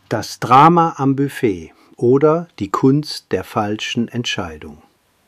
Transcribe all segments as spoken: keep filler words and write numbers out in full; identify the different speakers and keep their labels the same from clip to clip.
Speaker 1: Das Drama am Buffet oder die Kunst der falschen Entscheidung.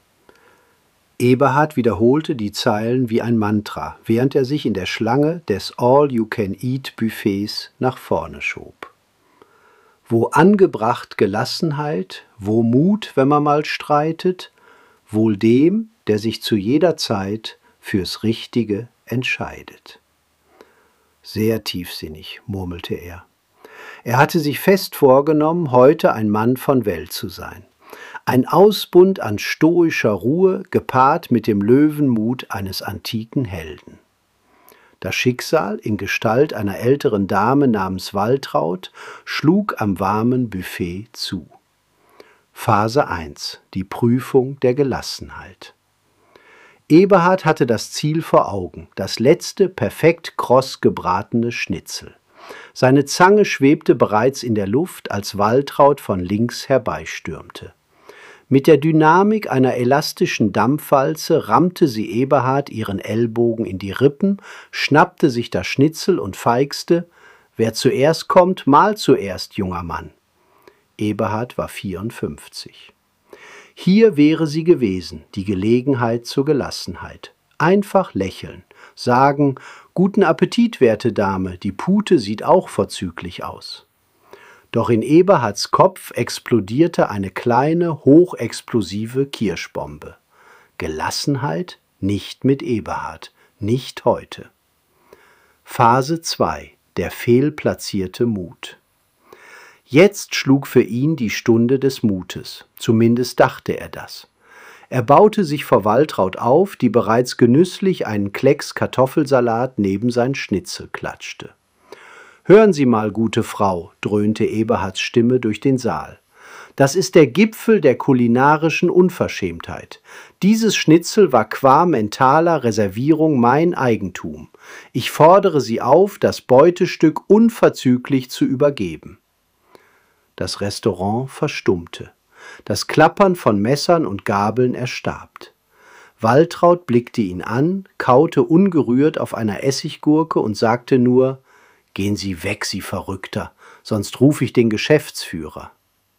Speaker 1: Eberhard wiederholte die Zeilen wie ein Mantra, während er sich in der Schlange des All-You-Can-Eat-Buffets nach vorne schob. Wo angebracht Gelassenheit, wo Mut, wenn man mal streitet, wohl dem, der sich zu jeder Zeit fürs Richtige entscheidet. Sehr tiefsinnig, murmelte er. Er hatte sich fest vorgenommen, heute ein Mann von Welt zu sein. Ein Ausbund an stoischer Ruhe, gepaart mit dem Löwenmut eines antiken Helden. Das Schicksal in Gestalt einer älteren Dame namens Waltraud schlug am warmen Buffet zu. Phase eins. Die Prüfung der Gelassenheit. Eberhard hatte das Ziel vor Augen, das letzte perfekt kross gebratene Schnitzel. Seine Zange schwebte bereits in der Luft, als Waltraud von links herbeistürmte. Mit der Dynamik einer elastischen Dampfwalze rammte sie Eberhard ihren Ellbogen in die Rippen, schnappte sich das Schnitzel und feixte: »Wer zuerst kommt, mal zuerst, junger Mann.« Eberhard war vierundfünfzig. Hier wäre sie gewesen, die Gelegenheit zur Gelassenheit. Einfach lächeln, sagen: »Guten Appetit, werte Dame, die Pute sieht auch vorzüglich aus.« Doch in Eberhards Kopf explodierte eine kleine, hochexplosive Kirschbombe. Gelassenheit? Nicht mit Eberhard, nicht heute. Phase zwei. Der fehlplatzierte Mut. Jetzt schlug für ihn die Stunde des Mutes, zumindest dachte er das. Er baute sich vor Waltraud auf, die bereits genüsslich einen Klecks Kartoffelsalat neben sein Schnitzel klatschte. »Hören Sie mal, gute Frau«, dröhnte Eberhards Stimme durch den Saal. »Das ist der Gipfel der kulinarischen Unverschämtheit. Dieses Schnitzel war qua mentaler Reservierung mein Eigentum. Ich fordere Sie auf, das Beutestück unverzüglich zu übergeben.« Das Restaurant verstummte. Das Klappern von Messern und Gabeln erstarbt. Waltraud blickte ihn an, kaute ungerührt auf einer Essiggurke und sagte nur: »Gehen Sie weg, Sie Verrückter, sonst rufe ich den Geschäftsführer.«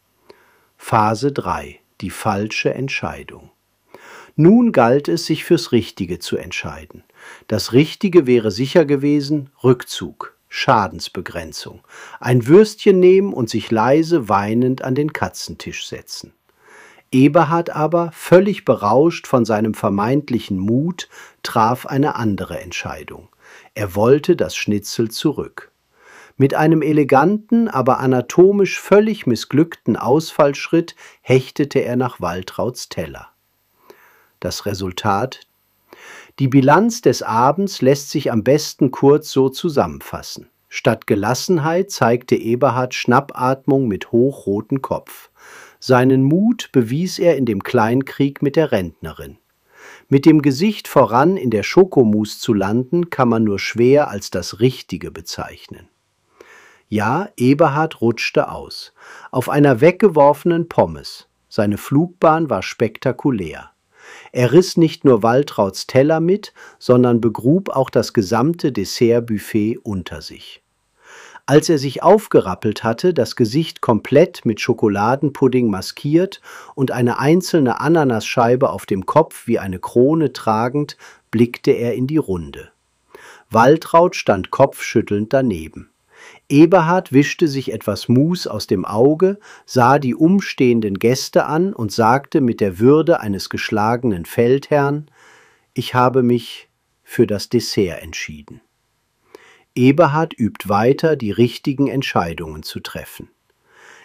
Speaker 1: Phase drei. Die falsche Entscheidung. Nun galt es, sich fürs Richtige zu entscheiden. Das Richtige wäre sicher gewesen: Rückzug, Schadensbegrenzung, ein Würstchen nehmen und sich leise weinend an den Katzentisch setzen. Eberhard aber, völlig berauscht von seinem vermeintlichen Mut, traf eine andere Entscheidung. Er wollte das Schnitzel zurück. Mit einem eleganten, aber anatomisch völlig missglückten Ausfallschritt hechtete er nach Waltrauds Teller. Das Resultat: Die Bilanz des Abends lässt sich am besten kurz so zusammenfassen. Statt Gelassenheit zeigte Eberhard Schnappatmung mit hochrotem Kopf. Seinen Mut bewies er in dem Kleinkrieg mit der Rentnerin. Mit dem Gesicht voran in der Schokomousse zu landen, kann man nur schwer als das Richtige bezeichnen. Ja, Eberhard rutschte aus. Auf einer weggeworfenen Pommes. Seine Flugbahn war spektakulär. Er riss nicht nur Waltrauds Teller mit, sondern begrub auch das gesamte Dessertbuffet unter sich. Als er sich aufgerappelt hatte, das Gesicht komplett mit Schokoladenpudding maskiert und eine einzelne Ananasscheibe auf dem Kopf wie eine Krone tragend, blickte er in die Runde. Waltraud stand kopfschüttelnd daneben. Eberhard wischte sich etwas Mus aus dem Auge, sah die umstehenden Gäste an und sagte mit der Würde eines geschlagenen Feldherrn: »Ich habe mich für das Dessert entschieden.« Eberhard übt weiter, die richtigen Entscheidungen zu treffen.